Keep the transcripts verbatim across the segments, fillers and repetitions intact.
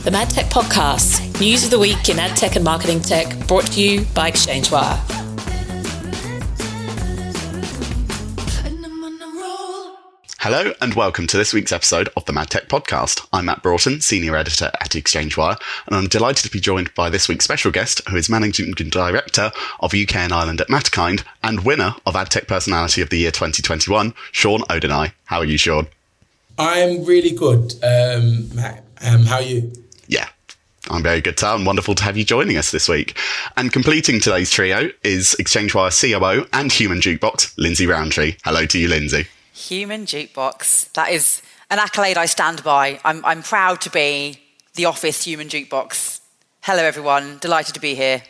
the MadTech Podcast, news of the week in ad tech and marketing tech, brought to you by ExchangeWire. Hello and welcome to this week's episode of the MadTech Podcast. I'm Matt Broughton, Senior Editor at ExchangeWire, and I'm delighted to be joined by this week's special guest, who is Managing Director of U K and Ireland at Matterkind and winner of AdTech Personality of the Year twenty twenty-one, Sean O'Denai. How are you, Sean? I'm really good, um, Matt. Um, how are you? Yeah, I'm very good, Tal, and wonderful to have you joining us this week. And completing today's trio is ExchangeWire C O O and Human Jukebox, Lindsay Roundtree. Hello to you, Lindsay. Human Jukebox. That is an accolade I stand by. I'm, I'm proud to be the Office Human Jukebox. Hello, everyone. Delighted to be here.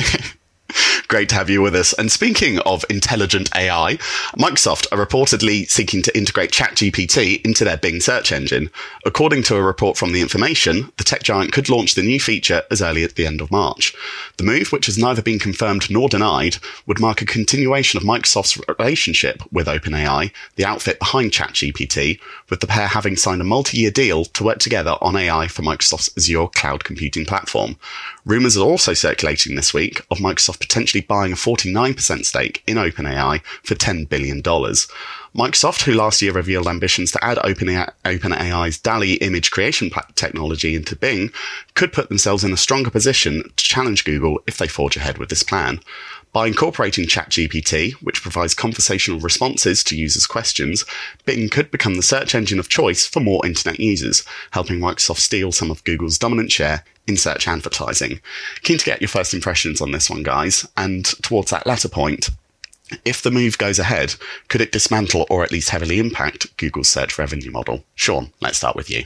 Great to have you with us. And speaking of intelligent A I, Microsoft are reportedly seeking to integrate ChatGPT into their Bing search engine. According to a report from The Information, the tech giant could launch the new feature as early as the end of March. The move, which has neither been confirmed nor denied, would mark a continuation of Microsoft's relationship with OpenAI, the outfit behind ChatGPT, with the pair having signed a multi-year deal to work together on A I for Microsoft's Azure cloud computing platform. Rumours are also circulating this week of Microsoft potentially buying a forty-nine percent stake in OpenAI for ten billion dollars. Microsoft, who last year revealed ambitions to add OpenAI, OpenAI's DALL-E image creation technology into Bing, could put themselves in a stronger position to challenge Google if they forge ahead with this plan. By incorporating ChatGPT, which provides conversational responses to users' questions, Bing could become the search engine of choice for more internet users, helping Microsoft steal some of Google's dominant share in search advertising. Keen to get your first impressions on this one, guys, and towards that latter point, if the move goes ahead, could it dismantle or at least heavily impact Google's search revenue model? Sean, let's start with you.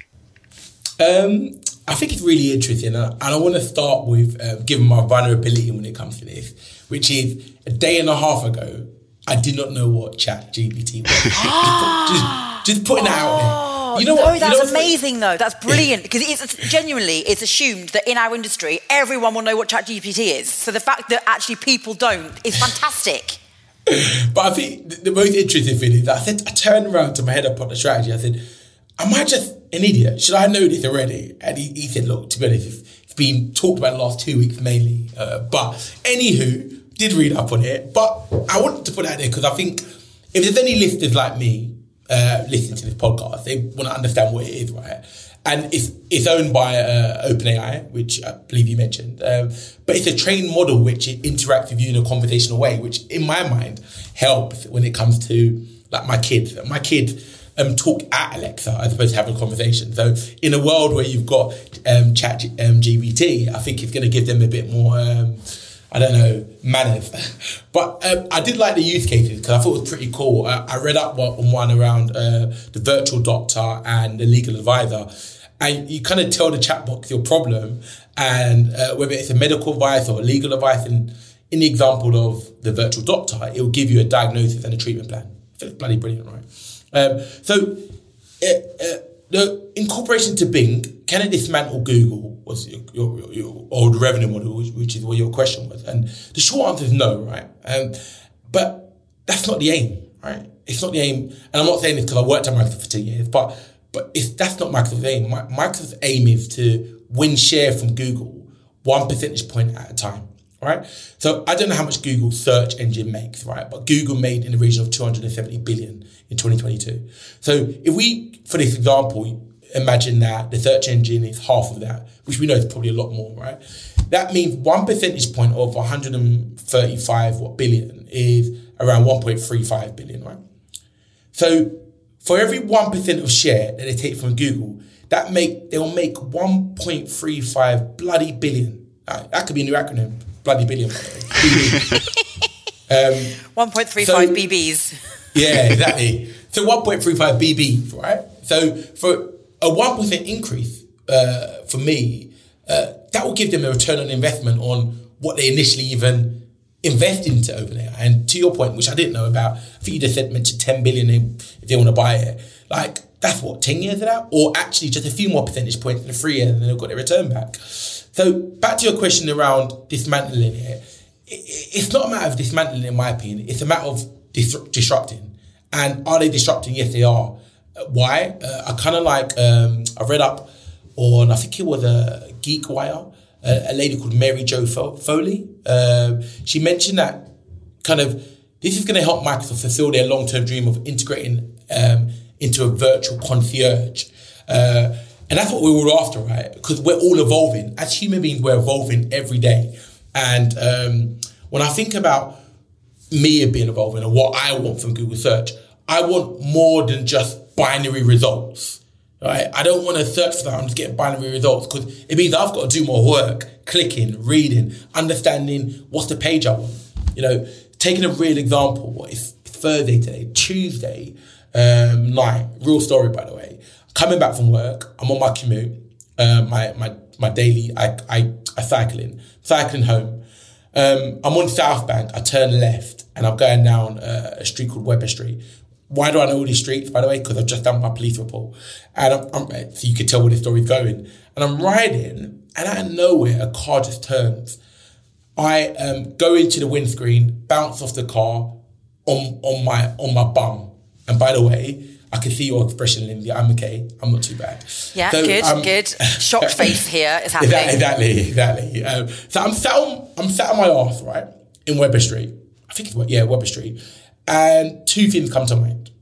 Um, I think it's really interesting, and I want to start with uh, giving my vulnerability when it comes to this, which is a day and a half ago, I did not know what ChatGPT was. just, just, just putting that out there. You know no, what? that's you know amazing, though. That's brilliant, because it's, it's genuinely, it's assumed that in our industry, everyone will know what ChatGPT is. So the fact that actually people don't is fantastic. But I think the most interesting thing is that I said, I turned around to my head up on the strategy. I said, am I just an idiot? Should I know this already? And he, he said, look, to be honest, it's, it's been talked about the last two weeks mainly. Uh, but anywho, did read up on it. But I wanted to put that there because I think if there's any listeners like me uh, listening to this podcast, they want to understand what it is, right? And it's it's owned by uh, OpenAI, which I believe you mentioned. Um, but it's a trained model which it interacts with you in a conversational way, which in my mind helps when it comes to like my kids. My kids um, talk at Alexa as opposed to having a conversation. So in a world where you've got um, Chat um, G P T, I think it's going to give them a bit more, um, I don't know, manners. But um, I did like the use cases because I thought it was pretty cool. I, I read up on one around uh, the virtual doctor and the legal advisor. And you kind of tell the chat box your problem and uh, whether it's a medical advice or a legal advice. And in the example of the virtual doctor, it will give you a diagnosis and a treatment plan. So it's bloody brilliant, right? Um, so uh, uh, the incorporation to Bing, can it dismantle Google was your, your, your old revenue model, which, which is what your question was. And the short answer is no, right? Um, but that's not the aim, right? It's not the aim. And I'm not saying this because I worked at Microsoft for ten years, but But it's, that's not Microsoft's aim. Microsoft's aim is to win share from Google one percentage point at a time, right? So I don't know how much Google's search engine makes, right? But Google made in the region of two hundred seventy billion in twenty twenty-two. So if we, for this example, imagine that the search engine is half of that, which we know is probably a lot more, right? That means one percentage point of one hundred thirty-five billion is around one point three five billion, right? So for every one percent of share that they take from Google, that make they'll make one point three five bloody billion. Uh, that could be a new acronym, bloody billion. um, one point three five so, B Bs. Yeah, exactly. So one point three five B Bs, right? So for a one percent increase, uh, for me, uh, that will give them a return on investment on what they initially even invest into OpenAI. And to your point, which I didn't know about, I think you just said mentioned ten billion if they want to buy it. Like, that's what, ten years of that? Or actually just a few more percentage points in the three years and then they've got their return back. So back to your question around dismantling it. It's not a matter of dismantling, in my opinion. It's a matter of dis- disrupting. And are they disrupting? Yes, they are. Why? Uh, I kind of like, um, I read up on, I think it was a GeekWire, a, a lady called Mary Jo Foley. Um, she mentioned that kind of this is going to help Microsoft fulfill their long-term dream of integrating um, into a virtual concierge. Uh, and that's what we're all after, right? Because we're all evolving. As human beings, we're evolving every day. And um, when I think about me being evolving and what I want from Google Search, I want more than just binary results, right? I don't want to search for that. I'm just getting binary results because it means I've got to do more work, clicking, reading, understanding what's the page I want. You know, taking a real example, it's Thursday today, Tuesday um, night, real story, by the way. Coming back from work, I'm on my commute, uh, my my my daily, I, I, I cycling, cycling home. Um, I'm on South Bank, I turn left, and I'm going down uh, a street called Weber Street. Why do I know all these streets, by the way? Because I've just done my police report. And I'm, I'm, so you can tell where the story's going. And I'm riding, and out of nowhere, a car just turns. I um, go into the windscreen, bounce off the car on, on my on my bum. And by the way, I can see your expression, Lindsay. I'm okay. I'm not too bad. Yeah, so, good, um, good. Shocked face here is happening. Exactly, exactly. Um, so I'm sat on, I'm sat on my arse, right, in Weber Street. I think it's, yeah, Weber Street. And two things come to mind.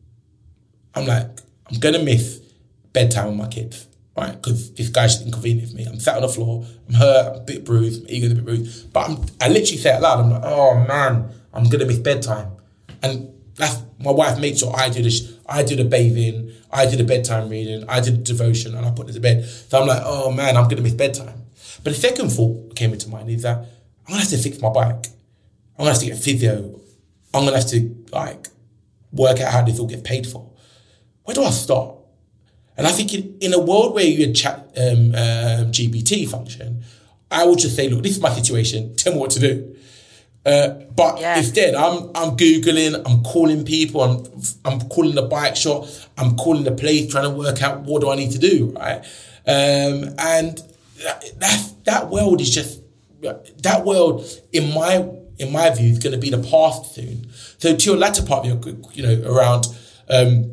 I'm like, I'm going to miss bedtime with my kids, right, because this guy's just inconvenient for me. I'm sat on the floor. I'm hurt. I'm a bit bruised. My ego's a bit bruised. But I'm, I literally say it out loud. I'm like, oh, man, I'm going to miss bedtime. And that's, my wife makes sure I do the, I do the bathing, I do the bedtime reading, I do the devotion, and I put it to bed. So I'm like, oh man, I'm gonna miss bedtime. But the second thought came into mind is that I'm gonna have to fix my bike. I'm gonna have to get physio. I'm gonna have to like work out how this all gets paid for. Where do I start? And I think in, in a world where you had chat um, um, G P T function, I would just say, look, this is my situation. Tell me what to do. Uh, but yeah. Instead, I'm I'm Googling, I'm calling people, I'm I'm calling the bike shop, I'm calling the place, trying to work out what do I need to do, right? Um, and that, that that world is just that world in my in my view is going to be the past soon. So to your latter part of your, you know, around um,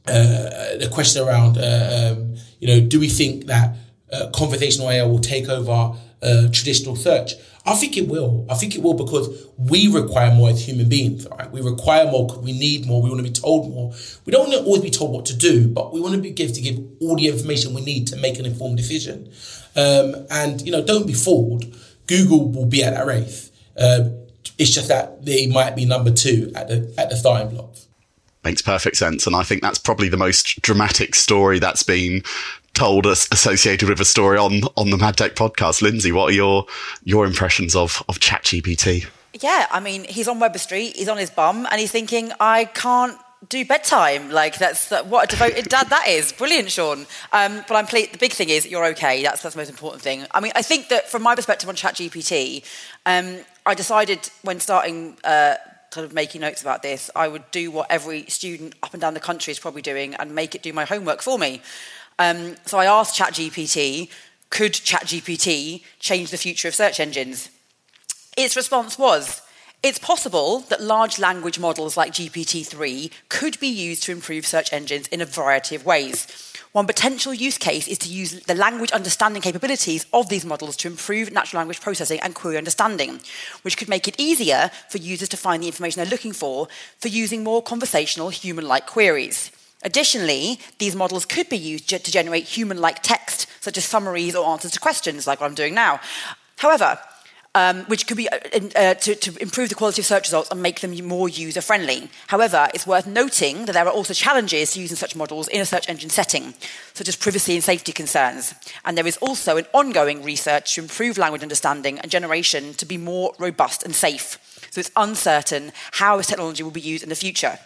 uh, the question around uh, um, you know, do we think that uh, conversational A I will take over uh, traditional search? I think it will. I think it will because we require more as human beings, right? We require more because we need more. We want to be told more. We don't want to always be told what to do, but we want to be given to give all the information we need to make an informed decision. Um, and, you know, don't be fooled. Google will be at that race. Um, it's just that they might be number two at the at the starting blocks. Makes perfect sense. And I think that's probably the most dramatic story that's been told us associated with a story on on the MadTech podcast. Lindsay, what are your your impressions of of ChatGPT? Yeah, I mean, he's on Weber Street, he's on his bum, and he's thinking, I can't do bedtime. Like, that's that, what a devoted dad that is. Brilliant, Sean. Um, but I'm ple- the big thing is you're okay. That's that's the most important thing. I mean, I think that from my perspective on ChatGPT, um, I decided when starting uh, kind of making notes about this, I would do what every student up and down the country is probably doing and make it do my homework for me. Um, so I asked ChatGPT, could ChatGPT change the future of search engines? Its response was, it's possible that large language models like G P T three could be used to improve search engines in a variety of ways. One potential use case is to use the language understanding capabilities of these models to improve natural language processing and query understanding, which could make it easier for users to find the information they're looking for for using more conversational, human-like queries. Additionally, these models could be used to generate human-like text, such as summaries or answers to questions, like what I'm doing now. However, um, which could be uh, uh, to, to improve the quality of search results and make them more user-friendly. However, it's worth noting that there are also challenges to using such models in a search engine setting, such as privacy and safety concerns. And there is also an ongoing research to improve language understanding and generation to be more robust and safe. So it's uncertain how this technology will be used in the future.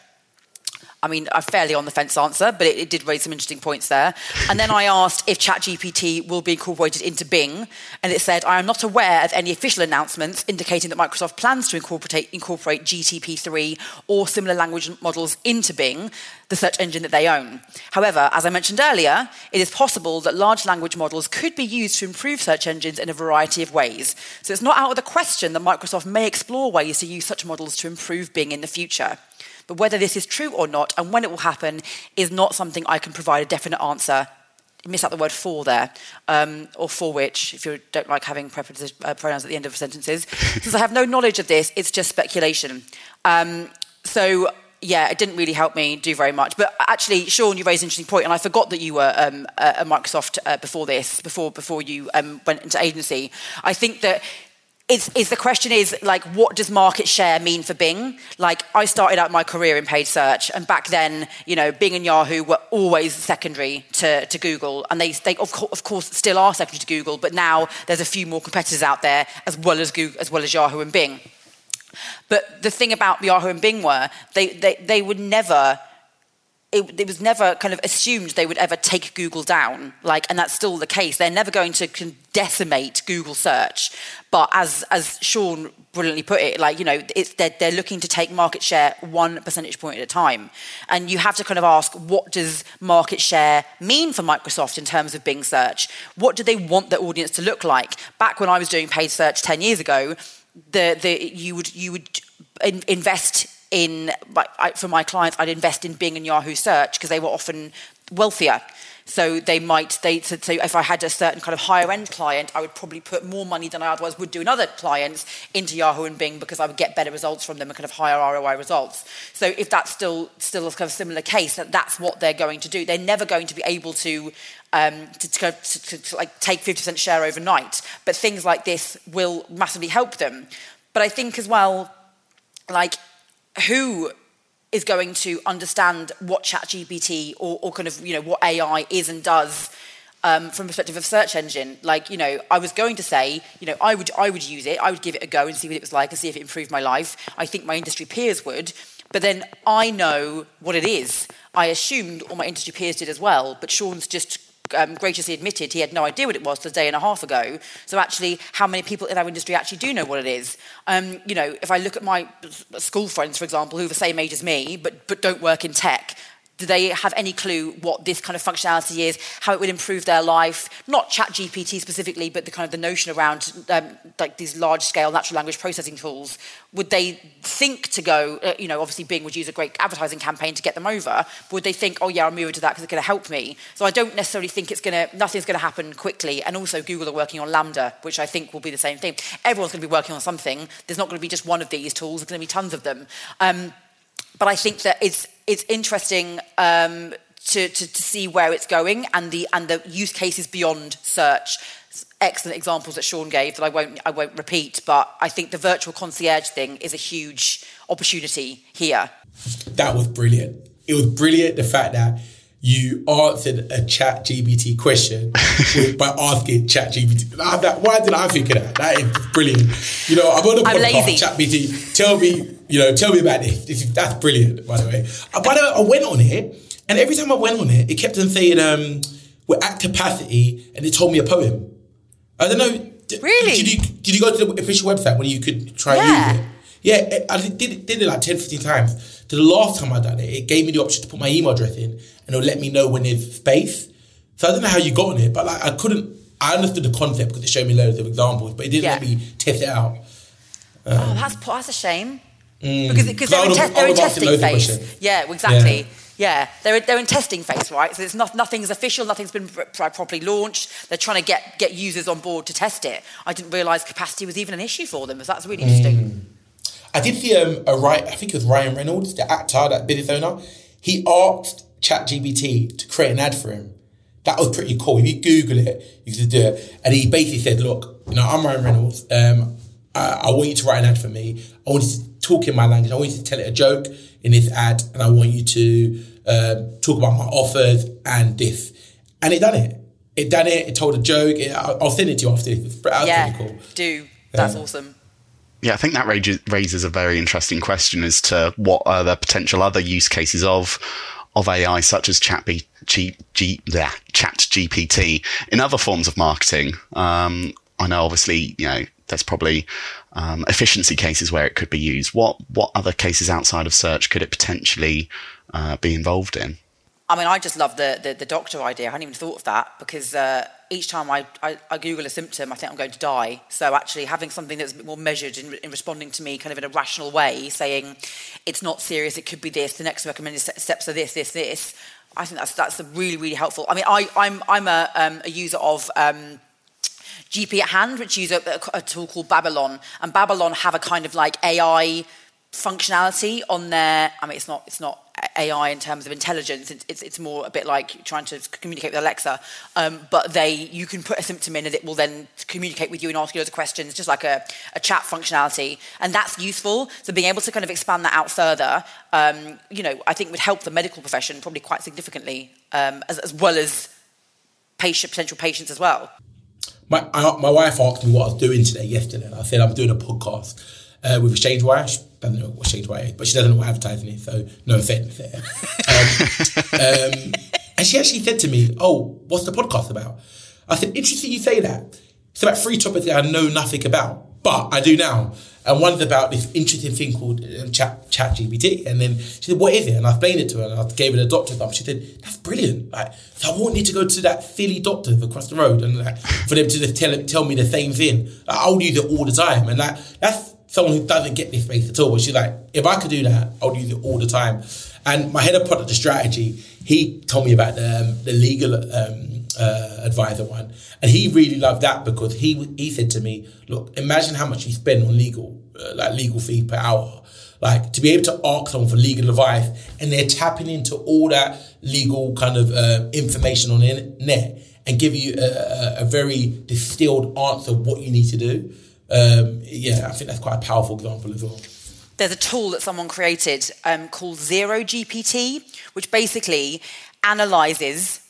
I mean, a fairly on the fence answer, but it, it did raise some interesting points there. And then I asked if ChatGPT will be incorporated into Bing, and it said, I am not aware of any official announcements indicating that Microsoft plans to incorporate, incorporate G T P three or similar language models into Bing, the search engine that they own. However, as I mentioned earlier, it is possible that large language models could be used to improve search engines in a variety of ways. So it's not out of the question that Microsoft may explore ways to use such models to improve Bing in the future. But whether this is true or not and when it will happen is not something I can provide a definite answer miss out the word for there, um, or for which, if you don't like having preposition, uh, pronouns at the end of sentences. Since I have no knowledge of this, it's just speculation. Um, so, yeah, it didn't really help me do very much. But actually, Sean, you raised an interesting point, and I forgot that you were um, at Microsoft uh, before this, before before you um, went into agency. I think that It's, it's the question is, like, what does market share mean for Bing? Like, I started out my career in paid search, and back then, you know, Bing and Yahoo were always secondary to, to Google, and they, they of, co- of course still are secondary to Google, but now there's a few more competitors out there as well as Google, as well as Yahoo and Bing. But the thing about Yahoo and Bing were they they, they would never. It, it was never kind of assumed they would ever take Google down, like, and that's still the case. They're never going to decimate Google search, but as as Sean brilliantly put it, like, you know, it's they're, they're looking to take market share one percentage point at a time, and you have to kind of ask, what does market share mean for Microsoft in terms of Bing search? What do they want their audience to look like? Back when I was doing paid search ten years ago, the the you would you would in, invest. In I, for my clients, I'd invest in Bing and Yahoo search because they were often wealthier. So they might they so, so if I had a certain kind of higher end client, I would probably put more money than I otherwise would do in other clients into Yahoo and Bing because I would get better results from them and kind of higher R O I results. So if that's still still a kind of similar case, that that's what they're going to do. They're never going to be able to um, to, to, to, to like take fifty percent share overnight. But things like this will massively help them. But I think as well, like, who is going to understand what ChatGPT or, or kind of, you know, what A I is and does um, from the perspective of search engine? Like, you know, I was going to say, you know, I would I would use it, I would give it a go and see what it was like and see if it improved my life. I think my industry peers would, but then I know what it is. I assumed all my industry peers did as well, but Sean's just Um, graciously admitted he had no idea what it was till a day and a half ago. So actually, how many people in our industry actually do know what it is? Um, you know, if I look at my school friends, for example, who are the same age as me, but but don't work in tech, do they have any clue what this kind of functionality is, how it would improve their life? Not ChatGPT specifically, but the kind of the notion around um, like these large-scale natural language processing tools. Would they think to go, uh, you know, obviously Bing would use a great advertising campaign to get them over, but would they think, oh yeah, I'll move to that because it's going to help me? So I don't necessarily think it's going to, nothing's going to happen quickly. And also Google are working on Lambda, which I think will be the same thing. Everyone's going to be working on something. There's not going to be just one of these tools, there's going to be tons of them. Um, But I think that it's it's interesting um, to, to to see where it's going and the and the use cases beyond search. Excellent examples that Sean gave that I won't I won't repeat. But I think the virtual concierge thing is a huge opportunity here. That was brilliant. It was brilliant, the fact that you answered a ChatGPT question with, by asking ChatGPT. Why did I think of that? That is brilliant. You know, I'm on the podcast, ChatGPT. Tell me, you know, tell me about this. this is, that's brilliant, by the way. Uh, by the way, I went on it, and every time I went on it, it kept on saying, um, we're at capacity, and it told me a poem. I don't know. Really? Did you, did you go to the official website when you could try yeah. and use it? Yeah, I did it, did it like ten, fifteen times. So the last time I done it, it gave me the option to put my email address in, and it'll let me know when there's space. So I don't know how you got on it, but like I couldn't. I understood the concept because it showed me loads of examples, but it didn't yeah. let me test it out. Um, oh, that's that's a shame. Mm, because because they're, in, te- they're in testing phase. Yeah, exactly. Yeah. Yeah, they're they're in testing phase, right? So it's not nothing's official, nothing's been pr- properly launched. They're trying to get get users on board to test it. I didn't realise capacity was even an issue for them. So that's really interesting. Mm. I did see um, a right. I think it was Ryan Reynolds, the actor, that business owner. He asked ChatGPT to create an ad for him. That was pretty cool. If you Google it, you can do it. And he basically said, "Look, you know, I'm Ryan Reynolds. Um, I, I want you to write an ad for me. I want you to talk in my language. I want you to tell it a joke in this ad, and I want you to uh, talk about my offers and this." And it done it. It done it. It told a joke. It, I'll, I'll send it to you after this. That was yeah, pretty cool. do. That's yeah. awesome. Yeah, I think that raises a very interesting question as to what are the potential other use cases of of A I, such as Chat B, G, G, yeah, Chat G P T, in other forms of marketing. Um, I know, obviously, you know, there's probably um, efficiency cases where it could be used. What what other cases outside of search could it potentially uh, be involved in? I mean, I just love the, the, the doctor idea. I hadn't even thought of that because uh, each time I, I, I Google a symptom, I think I'm going to die. So actually having something that's a bit more measured in, in responding to me kind of in a rational way, saying it's not serious, it could be this, the next recommended steps are this, this, this. I think that's that's really, really helpful. I mean, I, I'm I'm a, um, a user of um, G P at Hand, which uses a, a tool called Babylon. And Babylon have a kind of like A I functionality on their, I mean, it's not it's not A I in terms of intelligence. It's it's, it's more a bit like trying to communicate with Alexa. Um, but they, you can put a symptom in and it will then communicate with you and ask you loads of questions, just like a, a chat functionality. And that's useful. So being able to kind of expand that out further, um, you know, I think would help the medical profession probably quite significantly, um, as, as well as patient, potential patients as well. My I, my wife asked me what I was doing today yesterday. And I said I'm doing a podcast uh, with Exchangewire. She doesn't know what Exchangewire is, but she doesn't know what advertising is, so no offence there. Um, um, and she actually said to me, "Oh, what's the podcast about?" I said, "Interesting you say that. It's about three topics that I know nothing about, but I do now. And one's about this interesting thing called um, Chat ChatGPT." And then she said, "What is it?" And I explained it to her, and I gave her the doctor's number. She said, "That's brilliant. Like, so I won't need to go to that silly doctor across the road and like, for them to just tell tell me the same thing. Like, I'll use it all the time." And that that's someone who doesn't get this space at all. But she's like, "If I could do that, I would use it all the time." And my head of product strategy, he told me about the um, the legal um, uh, advisor one, and he really loved that because he he said to me, "Look, imagine how much you spend on legal, uh, like legal fees per hour. Like to be able to ask someone for legal advice, and they're tapping into all that legal kind of uh, information on the internet and give you a, a, a very distilled answer of what you need to do." Um, yeah, I think that's quite a powerful example as well. There's a tool that someone created um, called Zero G P T, which basically analyzes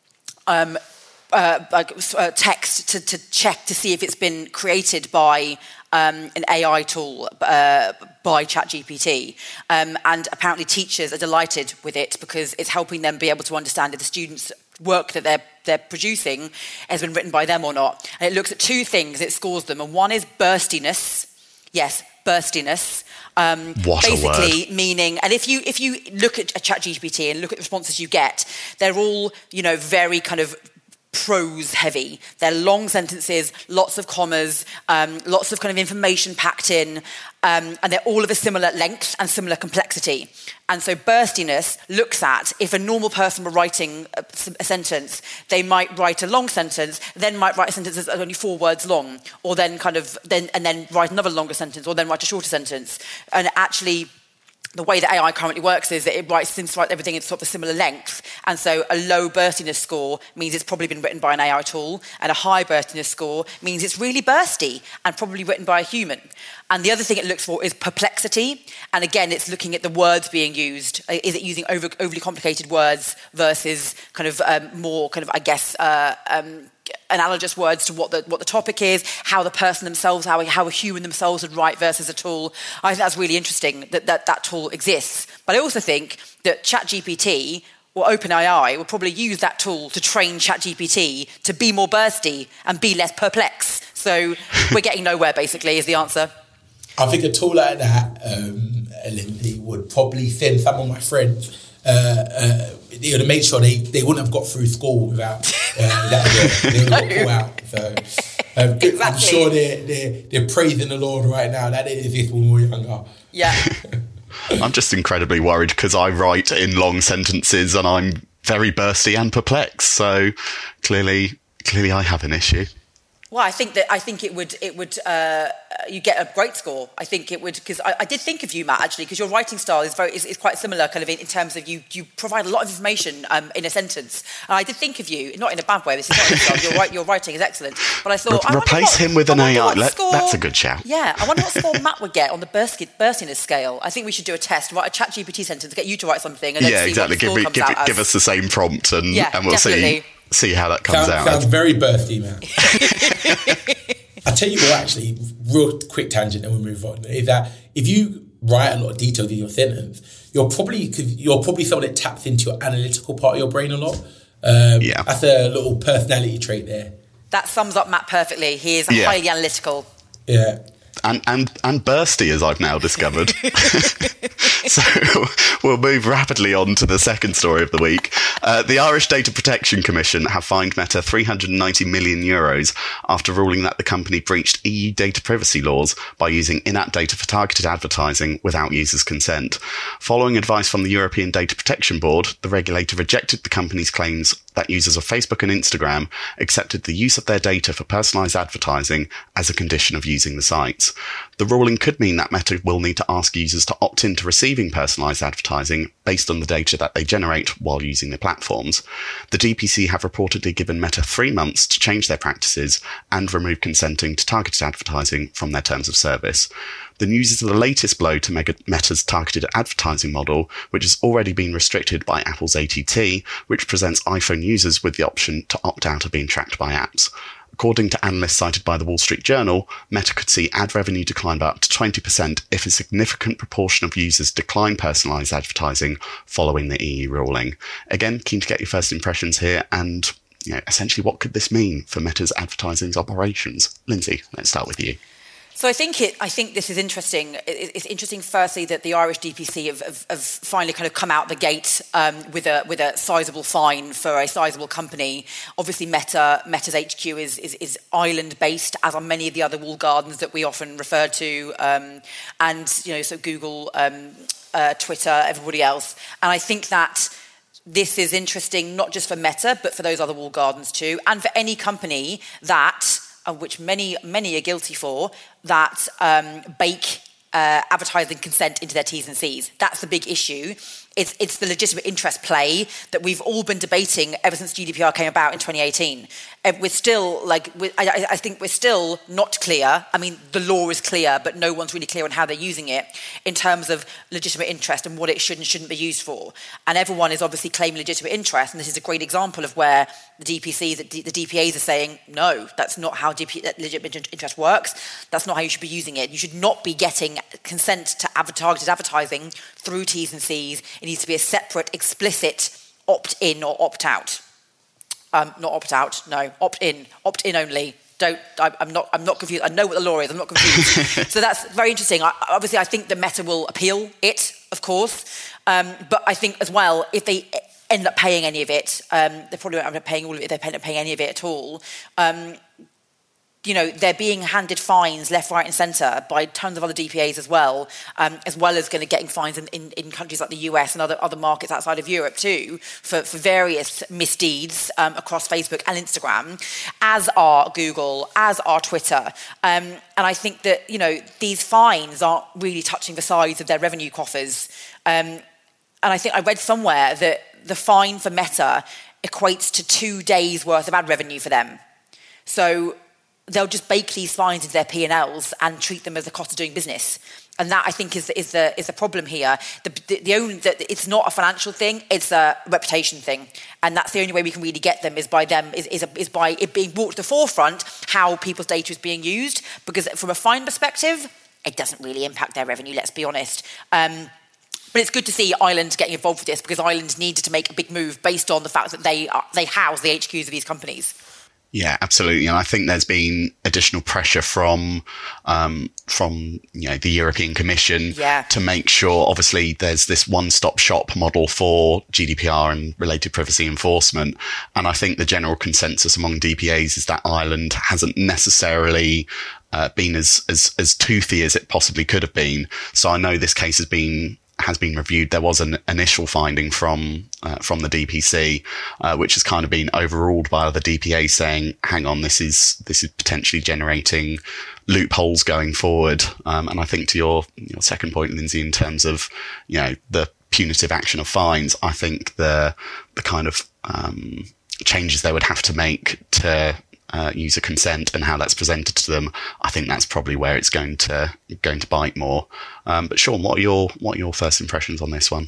um, uh, like, uh, text to, to check to see if it's been created by um, an A I tool uh, by ChatGPT. Um, and apparently teachers are delighted with it because it's helping them be able to understand if the students' work that they're they're producing has been written by them or not. And it looks at two things, it scores them. And one is burstiness. Yes, burstiness. Um, what basically a word. Meaning, and if you if you look at a ChatGPT and look at the responses you get, they're all, you know, very kind of prose heavy. They're long sentences, lots of commas, um, lots of kind of information packed in, um, and they're all of a similar length and similar complexity. And so burstiness looks at if a normal person were writing a, a sentence, they might write a long sentence, then might write a sentence that's only four words long, or then kind of then and then write another longer sentence, or then write a shorter sentence. And actually, the way that A I currently works is that it writes, seems to write everything in sort of a similar length. And so a low burstiness score means it's probably been written by an A I tool, and a high burstiness score means it's really bursty and probably written by a human. And the other thing it looks for is perplexity. And again, it's looking at the words being used. Is it using over, overly complicated words versus kind of um, more kind of, I guess, uh, um, analogous words to what the what the topic is, how the person themselves, how, how a human themselves would write versus a tool. I think that's really interesting that that, that tool exists. But I also think that ChatGPT or OpenAI will probably use that tool to train ChatGPT to be more bursty and be less perplex. So we're getting nowhere, basically, is the answer. I think a tool like that, um, Lindsay, would probably send some of my friends uh, uh, you know, to make sure they, they wouldn't have got through school without uh, that. They would have got pulled out. So um, exactly. I'm sure they're, they're, they're praising the Lord right now that it exists when we were younger. Yeah. I'm just incredibly worried because I write in long sentences and I'm very bursty and perplexed. So clearly, clearly I have an issue. Well, I think that I think it would it would uh, you get a great score. I think it would because I, I did think of you, Matt, actually, because your writing style is very is, is quite similar, kind of in, in terms of you you provide a lot of information um, in a sentence. And I did think of you, not in a bad way. This is not your style. Your, your writing is excellent. But I thought Re- I replace what, him with an I A I. Let, score, that's a good shout. Yeah, I wonder what score Matt would get on the burst, burstiness scale. I think we should do a test. Write a ChatGPT sentence, get you to write something, and then yeah, see exactly. what the score give me, comes give, out it, as. give us the same prompt, and yeah, and we'll definitely. see see how that comes Sound, out. Sounds very bursty, man. I tell you what, actually, real quick tangent, and we move on. Is that if you write a lot of details in your sentence, you're probably cause you're probably someone that taps into your analytical part of your brain a lot. Um, yeah, that's a little personality trait there. That sums up Matt perfectly. He is yeah. highly analytical. Yeah. and, and, and bursty, as I've now discovered. So we'll move rapidly on to the second story of the week. Uh, the Irish Data Protection Commission have fined Meta three hundred ninety million euros after ruling that the company breached E U data privacy laws by using in-app data for targeted advertising without users' consent. Following advice from the European Data Protection Board, the regulator rejected the company's claims that users of Facebook and Instagram accepted the use of their data for personalised advertising as a condition of using the sites. The ruling could mean that Meta will need to ask users to opt in to receiving personalised advertising based on the data that they generate while using their platforms. The D P C have reportedly given Meta three months to change their practices and remove consenting to targeted advertising from their terms of service. The news is the latest blow to Meta's targeted advertising model, which has already been restricted by Apple's A T T, which presents iPhone users with the option to opt out of being tracked by apps. According to analysts cited by the Wall Street Journal, Meta could see ad revenue decline by up to twenty percent if a significant proportion of users decline personalised advertising following the E U ruling. Again, keen to get your first impressions here and, you know, essentially what could this mean for Meta's advertising operations? Lindsay, let's start with you. So I think it. I think this is interesting. It's interesting, firstly, that the Irish D P C have, have, have finally kind of come out the gate um, with a with a sizable fine for a sizable company. Obviously, Meta Meta's H Q is is, is Ireland based, as are many of the other walled gardens that we often refer to, um, and you know, so Google, um, uh, Twitter, everybody else. And I think that this is interesting not just for Meta, but for those other walled gardens too, and for any company that, of which many many are guilty for, that um, bake uh, advertising consent into their T's and C's. That's the big issue. It's it's the legitimate interest play that we've all been debating ever since G D P R came about in twenty eighteen. And we're still, like, we're, I, I think we're still not clear. I mean, the law is clear, but no one's really clear on how they're using it in terms of legitimate interest and what it should and shouldn't be used for. And everyone is obviously claiming legitimate interest, and this is a great example of where the D P Cs, the D P As are saying, no, that's not how D P, legitimate interest works. That's not how you should be using it. You should not be getting consent to targeted advertising through T's and C's. It needs to be a separate, explicit opt-in or opt-out. Um, not opt-out, no, opt-in, opt-in only. Don't. I, I'm not. I'm not confused. I know what the law is. I'm not confused. So that's very interesting. I, obviously, I think the Meta will appeal it, of course, um, but I think as well, if they end up paying any of it, um, they probably won't end up paying all of it. If they end up paying any of it at all. Um, You know, they're being handed fines left, right and centre by tons of other D P As as well, um, as well as going to getting fines in, in, in countries like the U S and other, other markets outside of Europe too, for, for various misdeeds um, across Facebook and Instagram, as are Google, as are Twitter. Um, and I think that, you know, these fines aren't really touching the sides of their revenue coffers. Um, and I think I read somewhere that the fine for Meta equates to two days' worth of ad revenue for them. So they'll just bake these fines into their P and Ls and treat them as a cost of doing business, and that I think is is the is the problem here. The the, the only the, it's not a financial thing; it's a reputation thing, and that's the only way we can really get them is by them is is, a, is by it being brought to the forefront how people's data is being used. Because from a fine perspective, it doesn't really impact their revenue. Let's be honest. Um, But it's good to see Ireland getting involved with this, because Ireland needed to make a big move based on the fact that they are, they house the H Qs of these companies. Yeah, absolutely. And I think there's been additional pressure from um, from you know the European Commission yeah. to make sure, obviously, there's this one-stop shop model for G D P R and related privacy enforcement. And I think the general consensus among D P As is that Ireland hasn't necessarily uh, been as, as as toothy as it possibly could have been. So I know this case has been has been reviewed. There was an initial finding from uh, from the D P C, uh, which has kind of been overruled by other D P As saying, hang on, this is this is potentially generating loopholes going forward. Um, and I think to your your second point, Lindsay, in terms of, you know, the punitive action of fines, I think the the kind of um, changes they would have to make to Uh, user consent and how that's presented to them, I think that's probably where it's going to going to bite more. Um, but Sean, what are your what are your first impressions on this one?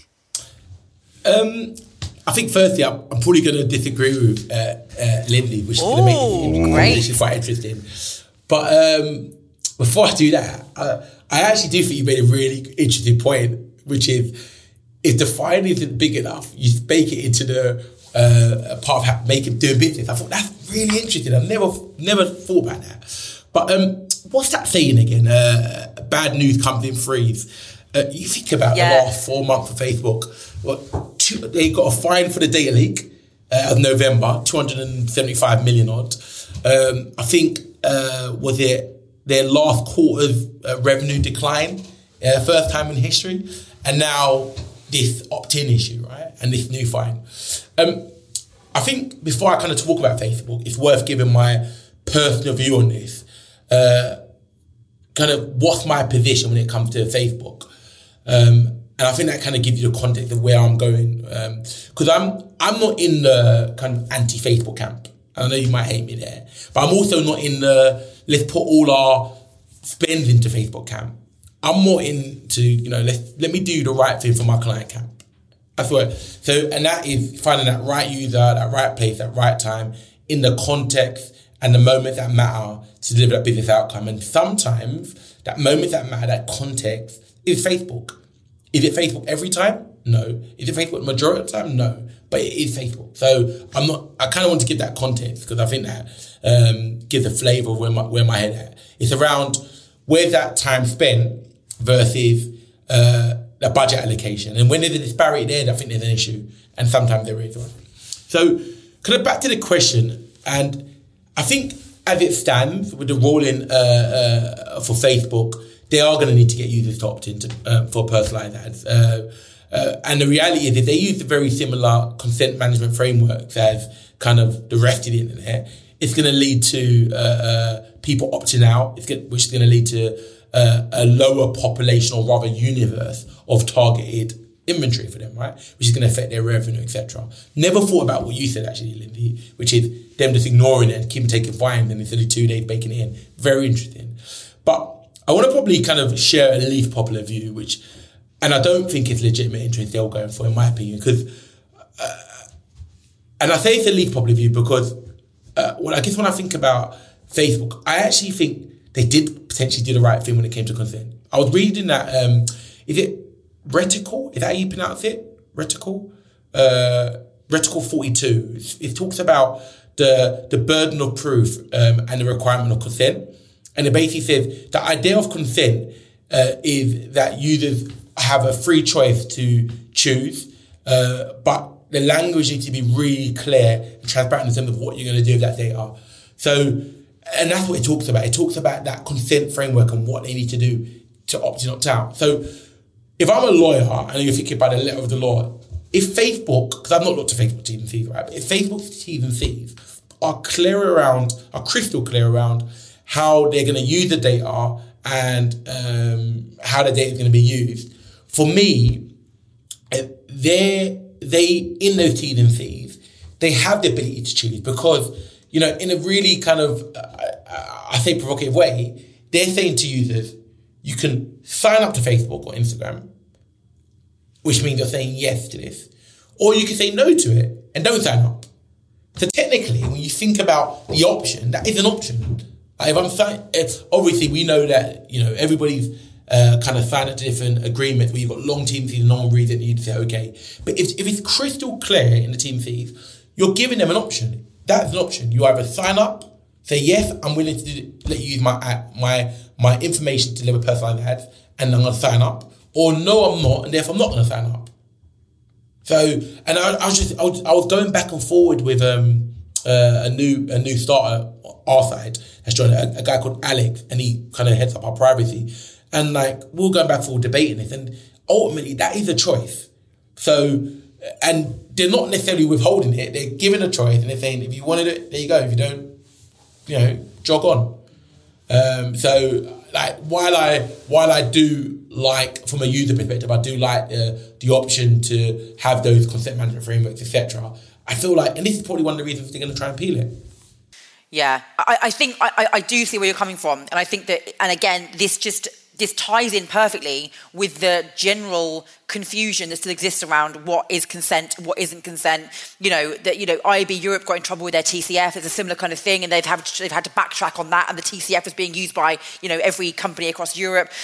Um, I think firstly, I'm, I'm probably going to disagree with uh, uh, Lindsay, which is going to make the conversation quite interesting. But um, before I do that, uh, I actually do think you made a really interesting point, which is if the fine isn't big enough, you bake it into the Uh, part of how, make him do a business. I thought that's really interesting. I never, never thought about that. But um, what's that saying again? Uh, bad news comes in threes. Uh, you think about yeah. the last four months of Facebook. Well, two, they got a fine for the data leak uh, of November, two hundred seventy-five million odd. Um, I think, uh, was it their last quarter's uh, revenue decline, uh, first time in history, and now this opt-in issue, right? And this new fine. Um, I think before I kind of talk about Facebook, it's worth giving my personal view on this. Uh, kind of what's my position when it comes to Facebook. Um, and I think that kind of gives you the context of where I'm going. Because um, I'm I'm not in the kind of anti-Facebook camp. I know you might hate me there. But I'm also not in the let's put all our spends into Facebook camp. I'm more into, you know, let's, let me do the right thing for my client camp. That's what. So, and that is finding that right user, that right place, that right time, in the context and the moments that matter to deliver that business outcome. And sometimes that moment that matter, that context, is Facebook. Is it Facebook every time? No. Is it Facebook the majority of the time? No. But it is Facebook. So I'm not. I kind of want to give that context because I think that um, gives a flavour of where my where my head at. It's around where's that time spent versus uh, the budget allocation, and when there's a disparity there, I think there's an issue, and sometimes there is. Right? So, kind of back to the question, and I think as it stands with the rolling uh, uh, for Facebook, they are going to need to get users to opt into uh, for personalised ads. Uh, uh, and the reality is, if they use the very similar consent management frameworks as kind of the rest of the internet, it's going to lead to uh, uh, people opting out, it's going, which is going to lead to uh, a lower population, or rather universe, of targeted inventory for them, right? Which is going to affect their revenue, et cetera. Never thought about what you said, actually, Lindsay, which is them just ignoring it and keeping taking fines and instead of two days baking it in. Very interesting. But I want to probably kind of share a least popular view, which, and I don't think it's legitimate interest they're going for, in my opinion, because, uh, and I say it's a least popular view because, uh, well, I guess when I think about Facebook, I actually think they did potentially do the right thing when it came to consent. I was reading that, um, is it Reticle? Is that how you pronounce it? Reticle? Uh, Reticle forty-two. It, it talks about the, the burden of proof um, and the requirement of consent. And it basically says the idea of consent uh, is that users have a free choice to choose, uh, but the language needs to be really clear and transparent in terms of what you're going to do with that data. So, and that's what it talks about. It talks about that consent framework and what they need to do to opt in, opt out. So if I'm a lawyer and you're thinking about the letter of the law, if Facebook, because I've not looked at Facebook T's and C's, right? But if Facebook's T's and C's are clear around, are crystal clear around how they're going to use the data and um, how the data is going to be used, for me, they they in those T's and C's, they have the ability to choose because, you know, in a really kind of, uh, I say provocative way, they're saying to users, you can sign up to Facebook or Instagram, which means you're saying yes to this, or you can say no to it and don't sign up. So technically, when you think about the option, that is an option. Like if I'm sign- if obviously we know that, you know, everybody's uh, kind of signed up to different agreements where you've got long T M Cs and no one reads it and you'd say okay. But if, if it's crystal clear in the T M Cs, you're giving them an option. That's an option. You either sign up, say yes, I'm willing to do, let you use my ad, my my information to deliver personalized ads, and I'm going to sign up, or no, I'm not, and therefore I'm not going to sign up. So, and I, I was just I was, I was going back and forward with um uh, a new a new starter our side has joined a, a guy called Alex, and he kind of heads up our privacy, and like we're going back and forward debating this, and ultimately that is a choice. So, and they're not necessarily withholding it; they're giving a choice, and they're saying if you wanted it, there you go. If you don't, you know, jog on. Um, so, like, while I while I do like, from a user perspective, I do like uh, the option to have those consent management frameworks, et cetera. I feel like, and this is probably one of the reasons they're going to try and peel it. Yeah, I, I think I, I do see where you're coming from, and I think that, and again, this just this ties in perfectly with the general confusion that still exists around what is consent, what isn't consent. You know that you know I A B Europe got in trouble with their T C F. It's a similar kind of thing, and they've had they've had to backtrack on that. And the T C F is being used by you know every company across Europe.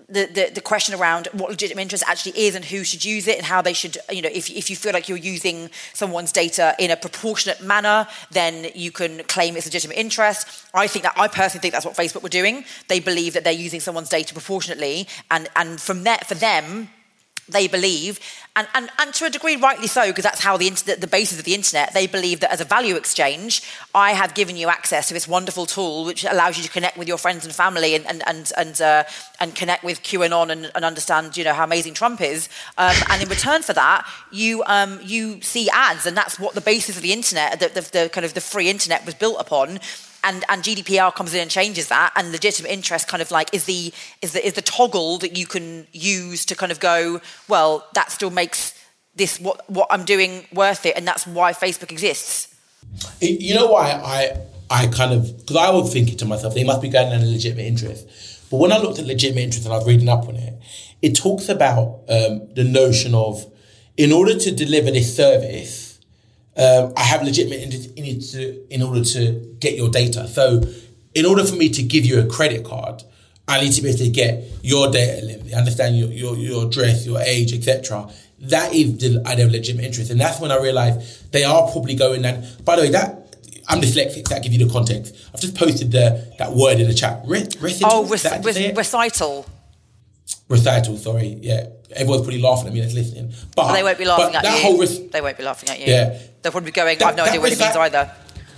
the, the, the question around what legitimate interest actually is and who should use it and how they should, you know, if, if you feel like you're using someone's data in a proportionate manner, then you can claim it's legitimate interest. I think that, I personally think that's what Facebook were doing. They believe that they're using someone's data proportionately, and, and from that, for them, they believe, and, and, and to a degree rightly so, because that's how the internet, the basis of the internet, they believe that as a value exchange, I have given you access to this wonderful tool which allows you to connect with your friends and family and and and and, uh, and connect with QAnon and, and understand, you know, how amazing Trump is. Um, and in return for that, you um, you see ads, and that's what the basis of the internet, the, the, the kind of the free internet was built upon. And, and G D P R comes in and changes that, and legitimate interest kind of like is the is the is the toggle that you can use to kind of go, well, that still makes this what what I'm doing worth it, and that's why Facebook exists. You know why I I kind of, because I was thinking to myself, they must be going down a legitimate interest. But when I looked at legitimate interest and I was reading up on it, it talks about um, the notion of, in order to deliver this service, Um, I have legitimate interest in it to, in order to get your data. So in order for me to give you a credit card, I need to basically get your data, understand your, your, your address, your age, et cetera. That is the idea of legitimate interest. And that's when I realized they are probably going and, by the way, that I'm dyslexic, that gives you the context. I've just posted the, that word in the chat. Re- recital? Oh, rec- rec- recital. Recital, sorry, yeah. Everyone's probably laughing at me that's listening. But, but they won't be laughing at that you. Whole res- they won't be laughing at you. Yeah. They'll probably be going, that, I've no idea what reci- it means either.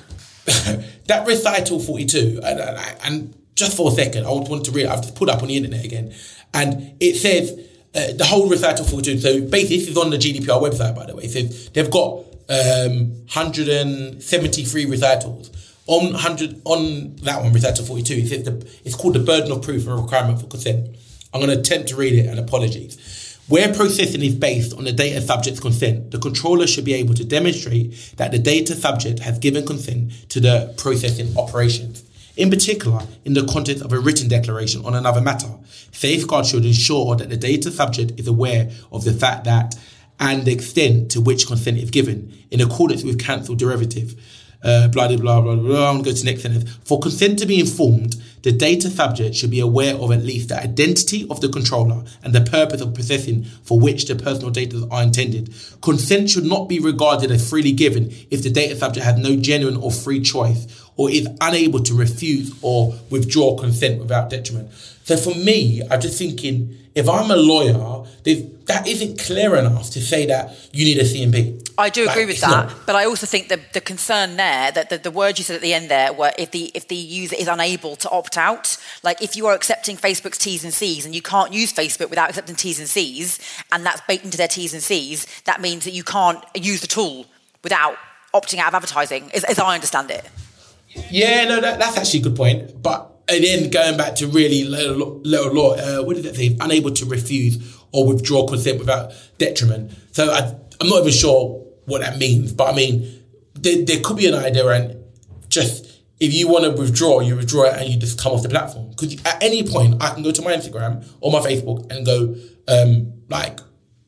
That recital forty-two, and, and, and just for a second, I want to read it. I've just put up on the internet again. And it says, uh, the whole recital forty-two, so basically this is on the G D P R website, by the way. It says they've got um, one hundred seventy-three recitals. On one hundred, on that one, recital forty-two, it says the, it's called the burden of proof and requirement for consent. I'm going to attempt to read it, and apologies. Where processing is based on the data subject's consent, the controller should be able to demonstrate that the data subject has given consent to the processing operations. In particular, in the context of a written declaration on another matter, safeguards should ensure that the data subject is aware of the fact that and the extent to which consent is given in accordance with cancelled derivative. Uh, blah, blah, blah, blah, blah. I'm going to go to the next sentence. For consent to be informed, the data subject should be aware of at least the identity of the controller and the purpose of processing for which the personal data are intended. Consent should not be regarded as freely given if the data subject has no genuine or free choice or is unable to refuse or withdraw consent without detriment. So for me, I'm just thinking, if I'm a lawyer, that isn't clear enough to say that you need a C M P. I do like, agree with that, not. But I also think that the concern there, that the, the word you said at the end there, were if the if the user is unable to opt out, like if you are accepting Facebook's T's and C's and you can't use Facebook without accepting T's and C's, and that's baked into their T's and C's, that means that you can't use the tool without opting out of advertising, as, as I understand it. Yeah, no, that, that's actually a good point. But and then going back to really little, little law, uh, what did that say? Unable to refuse or withdraw consent without detriment. So I, I'm not even sure what that means. But I mean, there, there could be an idea around just if you want to withdraw, you withdraw it and you just come off the platform. Because at any point, I can go to my Instagram or my Facebook and go, um, like,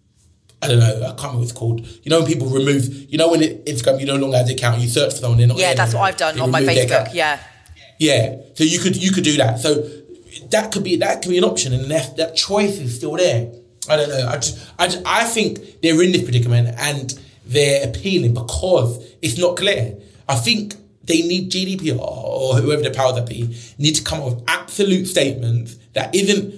I don't know, I can't remember what it's called. You know when people remove, you know when it, Instagram, you no longer have the account, you search for someone, they're not Yeah, that's what I've done on my Facebook, yeah. Yeah, so you could you could do that. So that could be that could be an option, and that, that choice is still there. I don't know. I just, I just, I think they're in this predicament and they're appealing because it's not clear. I think they need G D P R or whoever the powers that be need to come up with absolute statements that isn't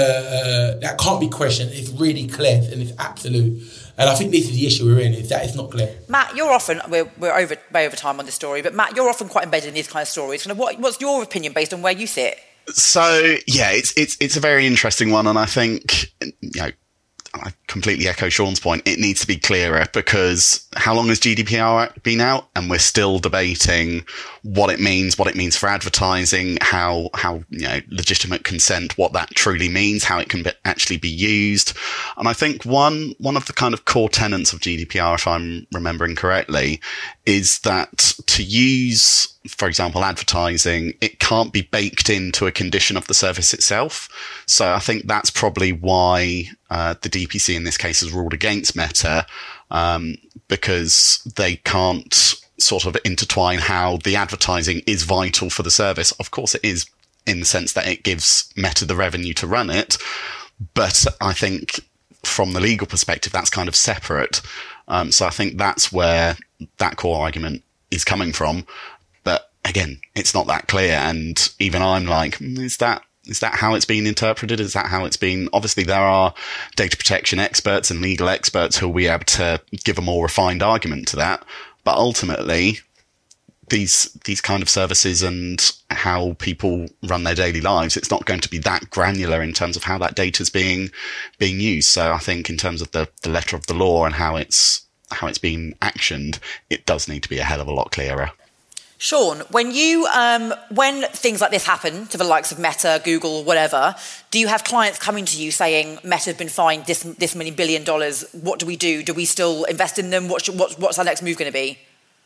uh, that can't be questioned. It's really clear and it's absolute. And I think this is the issue we're in, is that it's not clear. Matt, you're often, we're, we're over way over time on this story, but Matt, you're often quite embedded in these kind of stories. Kind of what, what's your opinion based on where you sit? So, yeah, it's it's it's a very interesting one. And I think, you know, I completely echo Sean's point. It needs to be clearer because how long has G D P R been out? And we're still debating what it means, what it means for advertising, how, how, you know, legitimate consent, what that truly means, how it can be, actually be used. And I think one, one of the kind of core tenets of G D P R, if I'm remembering correctly, is that to use, for example, advertising, it can't be baked into a condition of the service itself. So I think that's probably why uh, the D P C in this case has ruled against Meta, um, because they can't sort of intertwine how the advertising is vital for the service. Of course it is in the sense that it gives Meta the revenue to run it. But I think from the legal perspective, that's kind of separate. Um, so I think that's where that core argument is coming from. But again, it's not that clear. And even I'm like, is that is that how it's been interpreted? Is that how it's been? Obviously, there are data protection experts and legal experts who will be able to give a more refined argument to that. But ultimately, these these kind of services and how people run their daily lives, it's not going to be that granular in terms of how that data is being being used. So I think in terms of the, the letter of the law and how it's how it's being actioned, it does need to be a hell of a lot clearer. Sean, when you um, when things like this happen to the likes of Meta, Google, whatever, do you have clients coming to you saying Meta have been fined this this many billion dollars? What do we do? Do we still invest in them? What should, what, what's our next move going to be?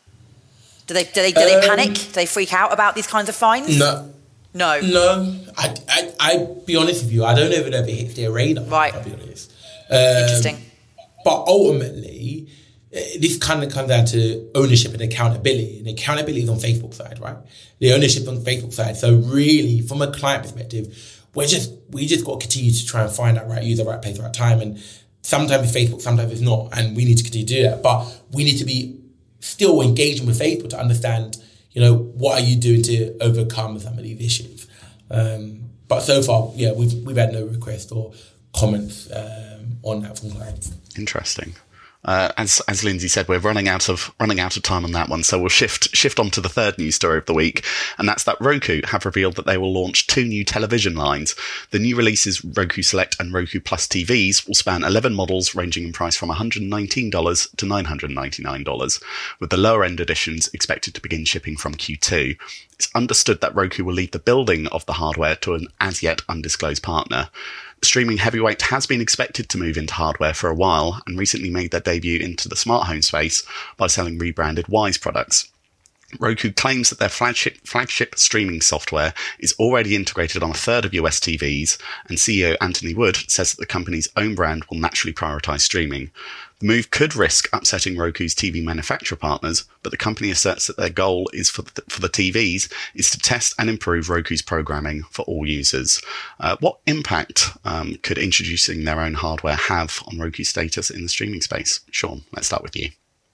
Do they do they do they um, panic? Do they freak out about these kinds of fines? No, no, no. I I I be honest with you, I don't know if it ever hits their radar. Right. I'll be honest. Um, Interesting. But ultimately, this kind of comes down to ownership and accountability. And accountability is on Facebook's side, right? The ownership on Facebook's side. So really, from a client perspective, we're just we just got to continue to try and find that right user, right place, right time. And sometimes it's Facebook, sometimes it's not, and we need to continue to do that. But we need to be still engaging with Facebook to understand, you know, what are you doing to overcome some of these issues. Um, but so far, yeah, we've we've had no requests or comments um, on that from clients. Interesting. Uh, as as Lindsay said, we're running out of running out of time on that one, so we'll shift shift on to the third news story of the week, and that's that Roku have revealed that they will launch two new television lines. The new releases, Roku Select and Roku Plus T Vs, will span eleven models ranging in price from one hundred nineteen dollars to nine hundred ninety-nine dollars, with the lower end editions expected to begin shipping from Q two. It's understood that Roku will leave the building of the hardware to an as yet undisclosed partner. Streaming heavyweight has been expected to move into hardware for a while and recently made their debut into the smart home space by selling rebranded Wyze products. Roku claims that their flagship, flagship streaming software is already integrated on a third of U S T Vs, and C E O Anthony Wood says that the company's own brand will naturally prioritise streaming. The move could risk upsetting Roku's T V manufacturer partners, but the company asserts that their goal is for the, for the T Vs is to test and improve Roku's programming for all users. Uh, what impact um, could introducing their own hardware have on Roku's status in the streaming space? Sean, let's start with you.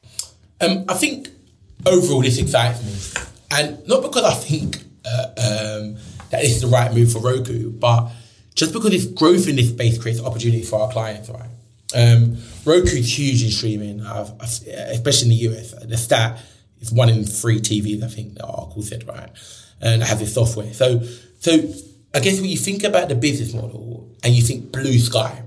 Um, I think overall this excites me, and not because I think uh, um, that this is the right move for Roku, but just because this growth in this space creates opportunity for our clients, right? Um, Roku is huge in streaming, uh, especially in the U S. The stat is one in three T Vs, I think the article said, right? And have this software. So, so I guess when you think about the business model and you think blue sky,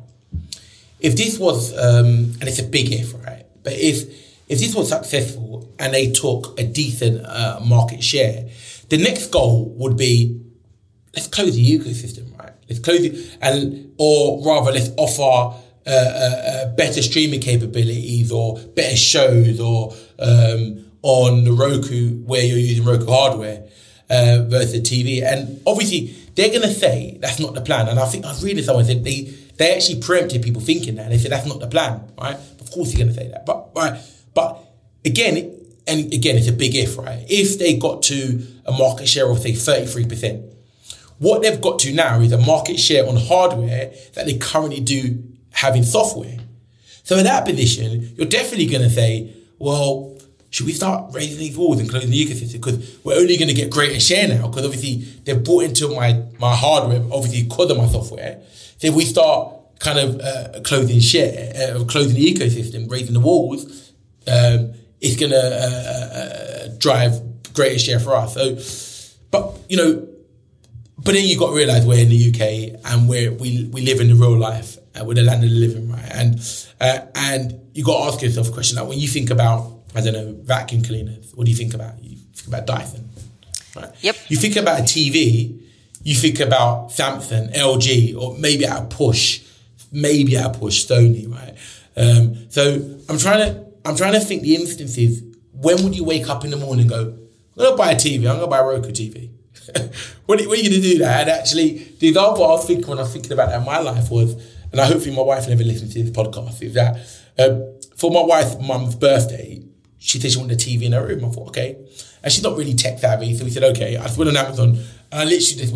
if this was, um, and it's a big if, right? But if if this was successful and they took a decent uh, market share, the next goal would be, let's close the ecosystem, right? Let's close it, and or rather, let's offer Uh, uh, uh, better streaming capabilities or better shows or um, on the Roku where you're using Roku hardware uh, versus T V. And obviously they're going to say that's not the plan. And I think I was reading someone said they, they actually preempted people thinking that. They said that's not the plan, right? Of course you're going to say that. But right, but again, and again, it's a big if, right? If they got to a market share of say thirty-three percent, what they've got to now is a market share on hardware that they currently do having software. So in that position, you're definitely going to say, well, should we start raising these walls and closing the ecosystem? Because we're only going to get greater share now, because obviously they've bought into my, my hardware, obviously because of my software. So if we start kind of uh, closing share, uh, closing the ecosystem, raising the walls, um, it's going to uh, uh, drive greater share for us. So, but, you know, but then you've got to realise we're in the U K and we're, we we live in the real life. Uh, we're the land of the living, right? And uh, and you got to ask yourself a question. Like when you think about, I don't know, vacuum cleaners, what do you think about? You think about Dyson, right? Yep. You think about a T V, you think about Samsung, L G, or maybe at a push, maybe at a push, Sony, right? Um, so I'm trying to I'm trying to think the instances. When would you wake up in the morning and go, I'm gonna buy a T V, I'm gonna buy a Roku T V? when, when are you going to do that? And actually, the example I was thinking when I was thinking about that in my life was, and I hopefully my wife never listens to this podcast, is that um, for my wife's mum's birthday, she said she wanted a T V in her room. I thought, okay. And she's not really tech savvy, so we said, okay. I just went on Amazon and I literally just went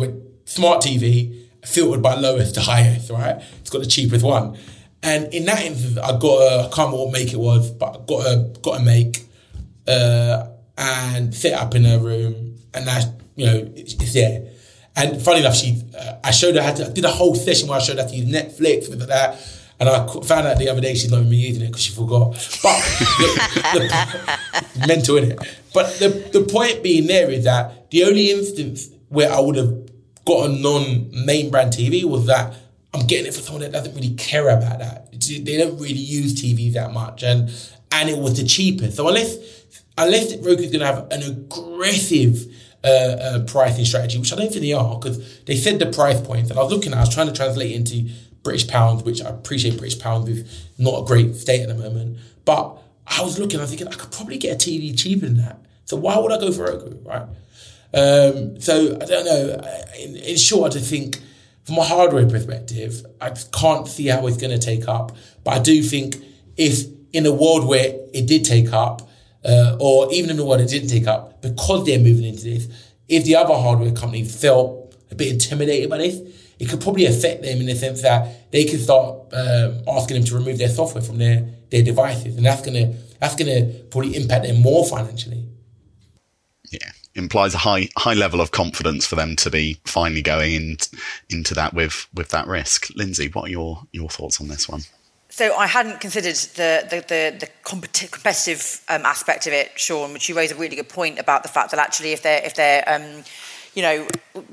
smart T V, filtered by lowest to highest, right? It's got the cheapest one. And in that instance, I got a, I can't remember what make it was, but I got a, got a make, uh, and set up in her room, and I, you know, it's, it's there. And funny enough, she, uh, I showed her how to, I did a whole session where I showed her how to use Netflix, with that. And I found out the other day she's not even using it because she forgot. But the, the, mental, innit? But the, the point being there is that the only instance where I would have got a non-main brand T V was that I'm getting it for someone that doesn't really care about that. They don't really use T Vs that much. And and it was the cheapest. So unless, unless Roku's going to have an aggressive uh, uh, pricing strategy, which I don't think they are, because they said the price points. And I was looking at I was trying to translate it into British pounds, which I appreciate British pounds is not a great state at the moment. But I was looking, I was thinking, I could probably get a T V cheaper than that. So why would I go for Roku, right? Um, so I don't know. In, in short, I just think from a hardware perspective, I just can't see how it's going to take up. But I do think if in a world where it did take up, uh, or even in a world it didn't take up, because they're moving into this, if the other hardware companies felt a bit intimidated by this, it could probably affect them in the sense that they could start um, asking them to remove their software from their, their devices, and that's gonna that's gonna probably impact them more financially. Yeah, implies a high high level of confidence for them to be finally going in, into that with with that risk. Lindsay, what are your your thoughts on this one? So I hadn't considered the the the, the competi- competitive um, aspect of it, Sean, which you raised a really good point about the fact that actually if they're if they're um, you know.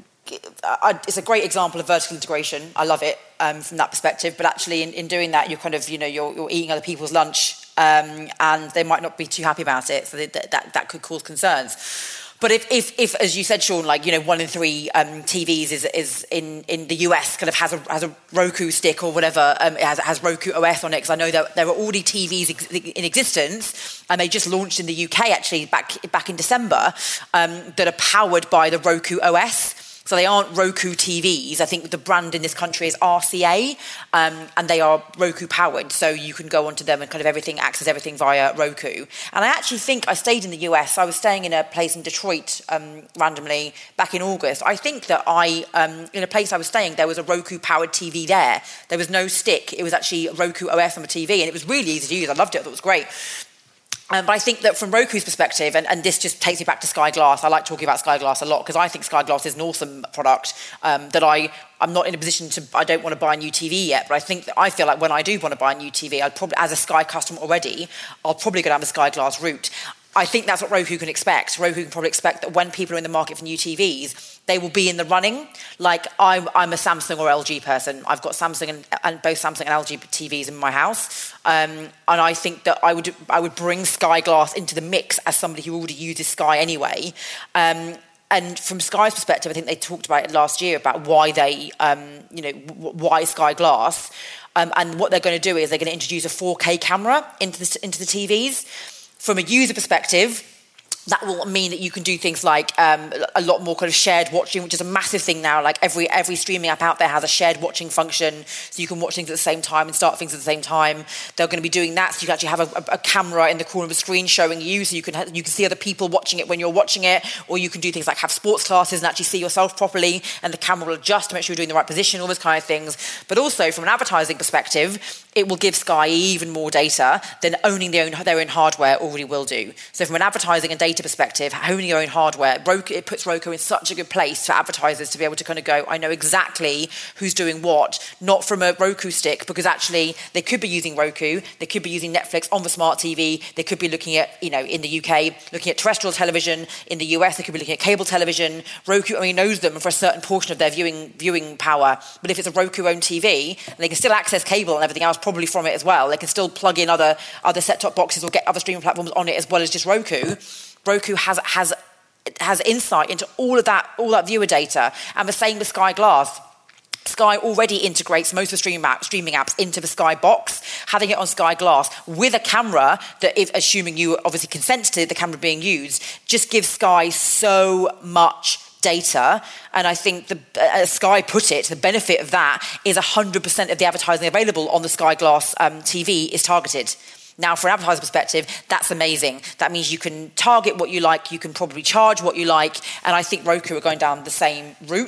It's a great example of vertical integration. I love it um, from that perspective. But actually, in, in doing that, you're kind of, you know, you're, you're eating other people's lunch, um, and they might not be too happy about it. So that that, that could cause concerns. But if, if, if, as you said, Sean, like, you know, one in three um, T Vs is is in, in the U S kind of has a has a Roku stick or whatever, um, it has has Roku O S on it. Because I know that there are already T Vs ex- in existence, and they just launched in the U K actually back back in December, um, that are powered by the Roku O S. So they aren't Roku T Vs. I think the brand in this country is R C A, um, and they are Roku powered. So you can go onto them and kind of everything, access everything via Roku. And I actually think I stayed in the U S. I was staying in a place in Detroit um, randomly back in August. I think that I, um, in a place I was staying, there was a Roku powered T V there. There was no stick. It was actually Roku O S on the T V, and it was really easy to use. I loved it. I thought it was great. Um, but I think that from Roku's perspective, and, and this just takes me back to Sky Glass. I like talking about Sky Glass a lot because I think Sky Glass is an awesome product um, that I, I'm not in a position to, I don't want to buy a new T V yet, but I think that I feel like when I do want to buy a new T V, I'd probably, as a Sky customer already, I'll probably go down the Sky Glass route. I think that's what Roku can expect. Roku can probably expect that when people are in the market for new T Vs, they will be in the running. Like I'm, I'm a Samsung or L G person. I've got Samsung and, and both Samsung and L G T Vs in my house, um, and I think that I would I would bring Sky Glass into the mix as somebody who already uses Sky anyway. Um, and from Sky's perspective, I think they talked about it last year about why they, um, you know, w- why Sky Glass, um, and what they're going to do is they're going to introduce a four K camera into the into the T Vs. From a user perspective, that will mean that you can do things like um, a lot more kind of shared watching, which is a massive thing now. Like every every streaming app out there has a shared watching function, so you can watch things at the same time and start things at the same time. They're going to be doing that, so you can actually have a, a, a camera in the corner of the screen showing you, so you can ha- you can see other people watching it when you're watching it, or you can do things like have sports classes and actually see yourself properly, and the camera will adjust to make sure you're doing the right position, all those kind of things. But also from an advertising perspective, it will give Sky even more data than owning their own, their own hardware already will do. So from an advertising and data perspective, owning your own hardware, Roku, it puts Roku in such a good place for advertisers to be able to kind of go, I know exactly who's doing what, not from a Roku stick, because actually they could be using Roku, they could be using Netflix on the smart T V, they could be looking at, you know, in the U K, looking at terrestrial television, in the U S, they could be looking at cable television. Roku only knows them for a certain portion of their viewing viewing power, but if it's a Roku-owned T V, and they can still access cable and everything else probably from it as well, they can still plug in other other set-top boxes or get other streaming platforms on it as well as just Roku. Roku has has has insight into all of that all that viewer data, and the same with Sky Glass. Sky already integrates most of the streaming, app, streaming apps into the Sky box. Having it on Sky Glass with a camera that, if assuming you obviously consent to the camera being used, just gives Sky so much data. And I think, the, as Sky put it, the benefit of that is one hundred percent of the advertising available on the Sky Glass um, T V is targeted. Now, from an advertiser perspective, that's amazing. That means you can target what you like, you can probably charge what you like, and I think Roku are going down the same route.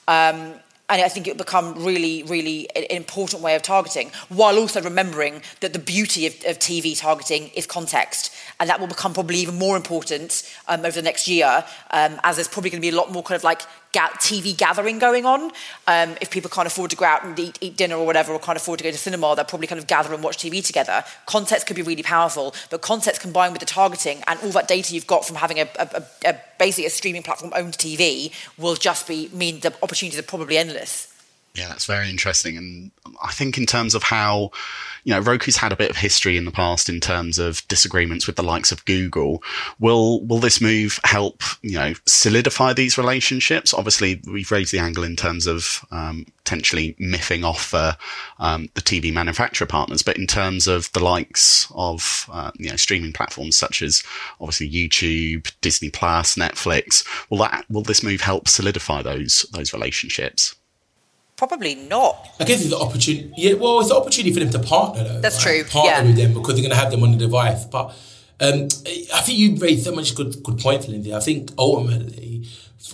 Um, And I think it will become really, really an important way of targeting, while also remembering that the beauty of, of T V targeting is context. And that will become probably even more important um, over the next year, um, as there's probably going to be a lot more kind of like ga- T V gathering going on. Um, if people can't afford to go out and eat, eat dinner or whatever, or can't afford to go to cinema, they'll probably kind of gather and watch T V together. Context could be really powerful, but context combined with the targeting and all that data you've got from having a, a, a, a basically a streaming platform owned T V will just be mean the opportunities are probably endless. Yeah, that's very interesting. And I think in terms of how, you know, Roku's had a bit of history in the past in terms of disagreements with the likes of Google. Will will this move help, you know, solidify these relationships? Obviously, we've raised the angle in terms of um, potentially miffing off uh, um, the T V manufacturer partners, but in terms of the likes of, uh, you know, streaming platforms such as obviously YouTube, Disney Plus, Netflix, will that will this move help solidify those those relationships? Probably not. I guess it's the opportunity. Yeah, well, it's an opportunity for them to partner, though. That's right? true. Partner yeah. with them because they're going to have them on the device. But um, I think you raised so much good good points, Lindsay. I think ultimately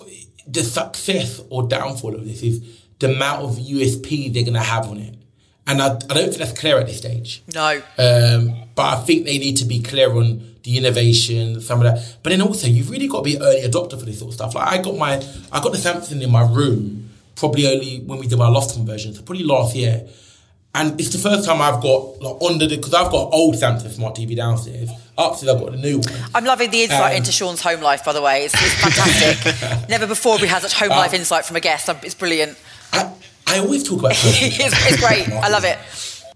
the success or downfall of this is the amount of U S P they're going to have on it, and I, I don't think that's clear at this stage. No. Um, but I think they need to be clear on the innovation, some of that. But then also, you've really got to be an early adopter for this sort of stuff. Like I got my, I got the Samsung in my room. Probably only when we did my loft conversion, so probably last year. And it's the first time I've got, like, under the, because I've got old Samsung Smart T V downstairs, upstairs I've got the new one. I'm loving the insight Um, into Sean's home life, by the way. It's, it's fantastic. Never before have we had such home life um, insight from a guest. It's brilliant. I, I always talk about it's, it's great. I love it.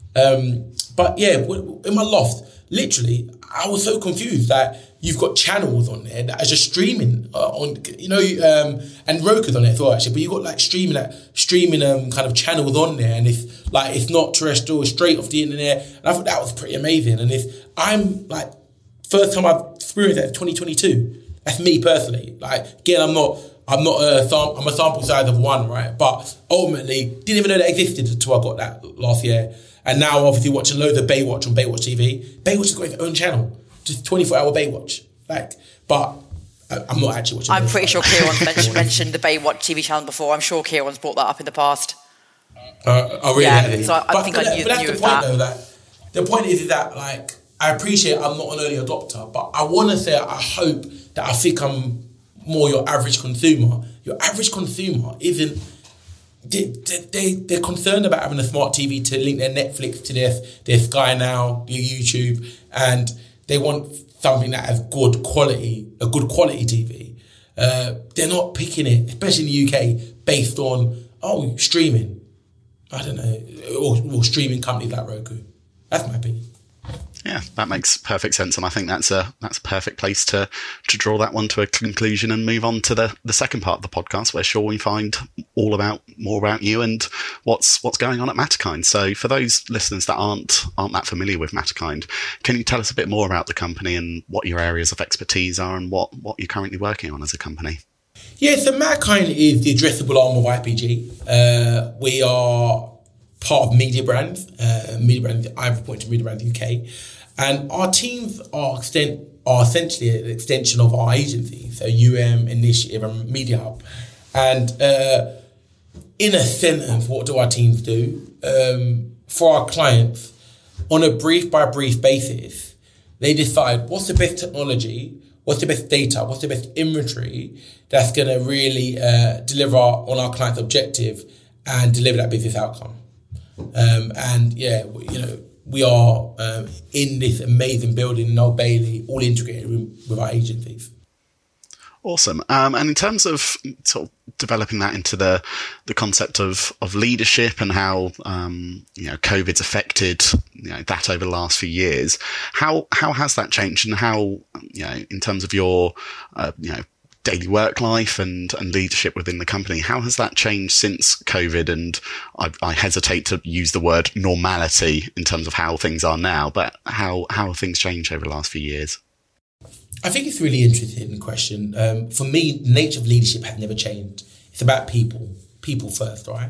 Um, but yeah, in my loft, literally, I was so confused that you've got channels on there that are just streaming uh, on, you know, um, and Roku's on there as well, actually. But you've got like streaming, like streaming um, kind of channels on there, and it's like it's not terrestrial, it's straight off the internet. And I thought that was pretty amazing. And if I'm like, first time I've experienced that, twenty twenty-two. That's me personally. Like again, I'm not, I'm not a sam- I'm a sample size of one, right? But ultimately, didn't even know that existed until I got that last year. And now, obviously, watching loads of Baywatch on Baywatch T V. Baywatch has got its own channel, just twenty-four hour Baywatch. Like, but I'm not actually watching. I'm Baywatch. pretty sure Kieran's mentioned, mentioned the Baywatch T V channel before. I'm sure Kieran's brought that up in the past. Uh, oh, really? Yeah, Yeah, so I, I but, think but I that, knew, but that's knew the of point, that. though. That the point is, is that like I appreciate I'm not an early adopter, but I want to say I hope that I think I'm more your average consumer. Your average consumer isn't. They, they, they're concerned about having a smart T V to link their Netflix to their, their Sky Now, their YouTube, and they want something that has good quality, a good quality T V. Uh, they're not picking it, especially in the U K, based on, oh, streaming. I don't know, or, or streaming companies like Roku. That's my opinion. Yeah, that makes perfect sense, and I think that's a that's a perfect place to to draw that one to a conclusion and move on to the, the second part of the podcast, where sure we find all about more about you and what's what's going on at Matterkind. So, for those listeners that aren't aren't that familiar with Matterkind, can you tell us a bit more about the company and what your areas of expertise are and what what you're currently working on as a company? Yeah, so Matterkind is the addressable arm of I P G. Uh, we are part of Media Brands, uh, Media Brands, I've appointed Media Brands U K, and our teams are extent are essentially an extension of our agency, so U M, Initiative, and Media Hub. And uh, in a sentence, what do our teams do? Um, for our clients, on a brief by brief basis, they decide what's the best technology, what's the best data, what's the best inventory that's going to really uh, deliver on our client's objective and deliver that business outcome. Um, and yeah, you know, we are um, in this amazing building in Old Bailey, all integrated with, with our agencies. Awesome. Um, and in terms of sort of developing that into the the concept of, of leadership and how um, you know COVID's affected you know that over the last few years, how how has that changed, and how you know in terms of your uh, you know daily work life and, and leadership within the company, how has that changed since COVID? And I, I hesitate to use the word normality in terms of how things are now, but how, how have things changed over the last few years? I think it's a really interesting question. Um, for me, the nature of leadership has never changed. It's about people, people first, right?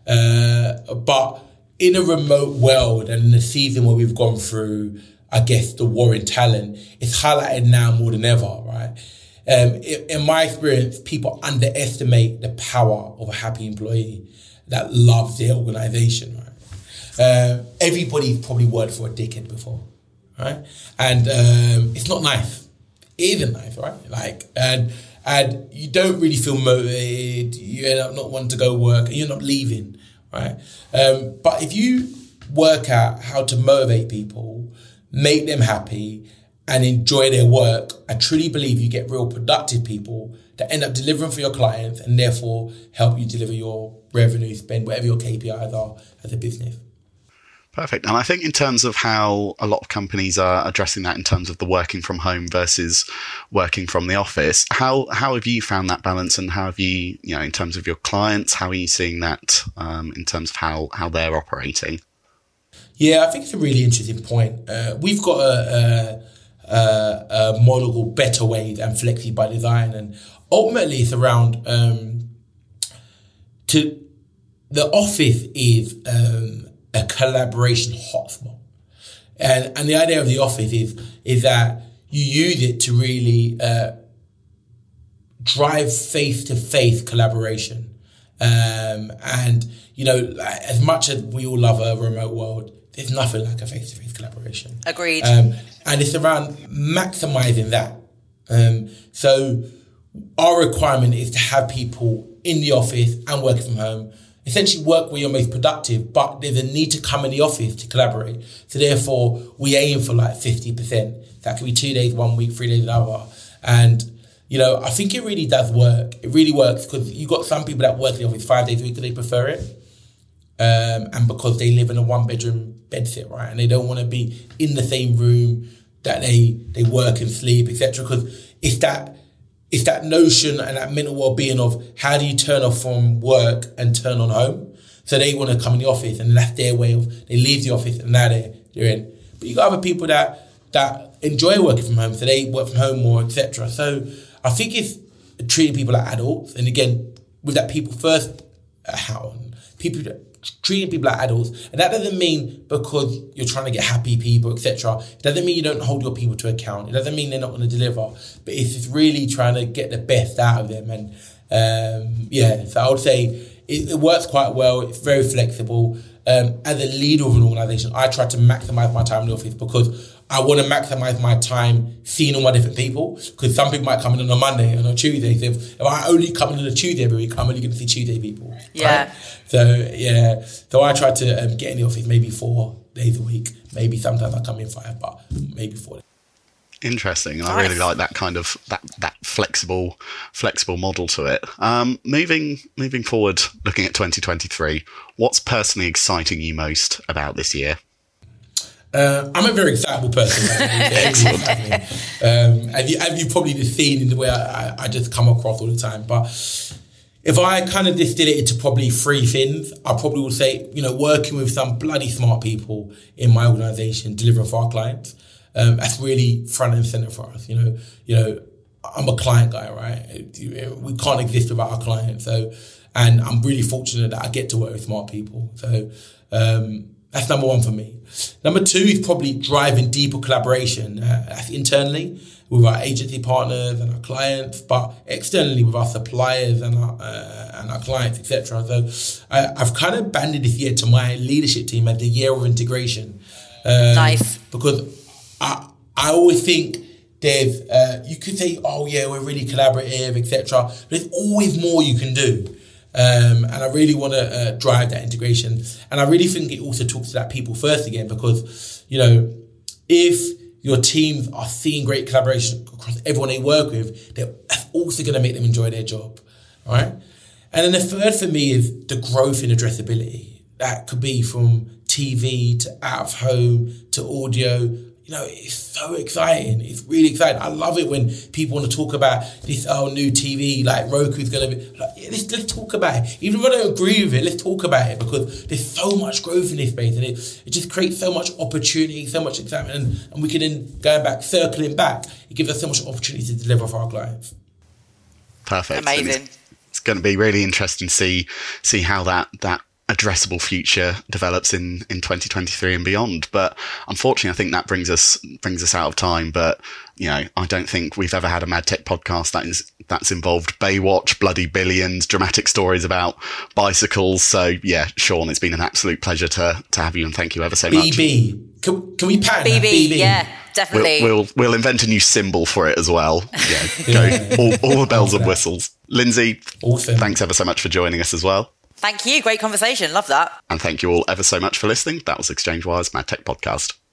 Uh, but in a remote world and in a season where we've gone through, I guess, the war in talent, it's highlighted now more than ever, right? Um, in, in my experience, people underestimate the power of a happy employee that loves their organisation, right? Uh, everybody's probably worked for a dickhead before, right? And um, it's not nice. It isn't nice, right? Like, and and you don't really feel motivated. You end up not wanting to go work, and you're not leaving, right? Um, but if you work out how to motivate people, make them happy, and enjoy their work, I truly believe you get real productive people that end up delivering for your clients and therefore help you deliver your revenue, spend whatever your K P Is are as a business. Perfect. And I think in terms of how a lot of companies are addressing that in terms of the working from home versus working from the office, how how have you found that balance, and how have you, you know, in terms of your clients, how are you seeing that um, in terms of how, how they're operating? Yeah, I think it's a really interesting point. Uh, we've got a, a, a, a model called Better Ways and Flexi by Design, and ultimately it's around um, to the office is um, a collaboration hotspot, and and the idea of the office is is that you use it to really uh, drive face to face collaboration, um, and you know, as much as we all love a remote world, there's nothing like a face to face collaboration. Agreed. Um, and it's around maximising that. Um, so our requirement is to have people in the office and working from home, essentially work where you're most productive, but there's a need to come in the office to collaborate. So therefore, we aim for like fifty percent. That could be two days one week, three days another. And, you know, I think it really does work. It really works because you've got some people that work in the office five days a week because they prefer it. Um, and because they live in a one-bedroom bedsit, right? And they don't want to be in the same room that they they work and sleep, et cetera. Because it's that it's that notion and that mental well-being of how do you turn off from work and turn on home. So they want to come in the office, and that's their way of, they leave the office and now they're, they're in. But you got other people that that enjoy working from home, so they work from home more, et cetera. So I think it's treating people like adults, and again, with that people first hat on, people treating people like adults, and that doesn't mean because you're trying to get happy people, et cetera. It doesn't mean you don't hold your people to account. It doesn't mean they're not going to deliver, but it's just really trying to get the best out of them. And um, yeah, so I would say it, it works quite well. It's very flexible. Um, as a leader of an organisation, I try to maximise my time in the office because I want to maximise my time seeing all my different people, because some people might come in on a Monday and on a Tuesday. So if, if I only come in on a Tuesday every week, I'm only going to see Tuesday people. Yeah. Right? So, yeah. So I try to um, get in the office maybe four days a week. Maybe sometimes I come in five, but maybe four days. Interesting. Nice. I really like that kind of that that flexible flexible model to it. Um, moving moving forward, looking at twenty twenty-three, what's personally exciting you most about this year? Uh, I'm a very excitable person. um, as, you, as you've probably just seen in the way I, I, I just come across all the time. But if I kind of distill it into probably three things, I probably would say, you know, working with some bloody smart people in my organisation, delivering for our clients. Um, that's really front and centre for us. You know, you know, I'm a client guy, right? We can't exist without our clients. So, and I'm really fortunate that I get to work with smart people. So, um, that's number one for me. Number two is probably driving deeper collaboration uh, internally with our agency partners and our clients, but externally with our suppliers and our uh, and our clients, et cetera. So I, I've kind of banded this year to my leadership team as the year of integration. Um, nice. Because I I always think there's uh, you could say, oh yeah, we're really collaborative, et cetera. But there's always more you can do. Um, and I really want to uh, drive that integration. And I really think it also talks to that people first again, because, you know, if your teams are seeing great collaboration across everyone they work with, they're also going to make them enjoy their job, all right? And then the third for me is the growth in addressability. That could be from T V to out of home to audio. You know, it's so exciting. It's really exciting. I love it when people want to talk about this oh, new T V, like Roku's going to be. Like, yeah, let's, let's talk about it. Even if I don't agree with it, let's talk about it, because there's so much growth in this space, and it, it just creates so much opportunity, so much excitement. And, and we can then, going back, circling back, it gives us so much opportunity to deliver for our clients. Perfect. Amazing. It's, it's going to be really interesting to see see how that that addressable future develops in, in twenty twenty-three and beyond. But unfortunately, I think that brings us brings us out of time. But you know, I don't think we've ever had a Mad Tech podcast that is that's involved Baywatch, bloody billions, dramatic stories about bicycles. So yeah, Sean, it's been an absolute pleasure to to have you, and thank you ever so much. B B, can, can we patent B B, that? B B, yeah, definitely. We'll, we'll we'll invent a new symbol for it as well. Yeah, go all, all the bells and whistles. Lindsay, awesome. Thanks ever so much for joining us as well. Thank you. Great conversation. Love that. And thank you all ever so much for listening. That was Exchange Wire's Mad Tech Podcast.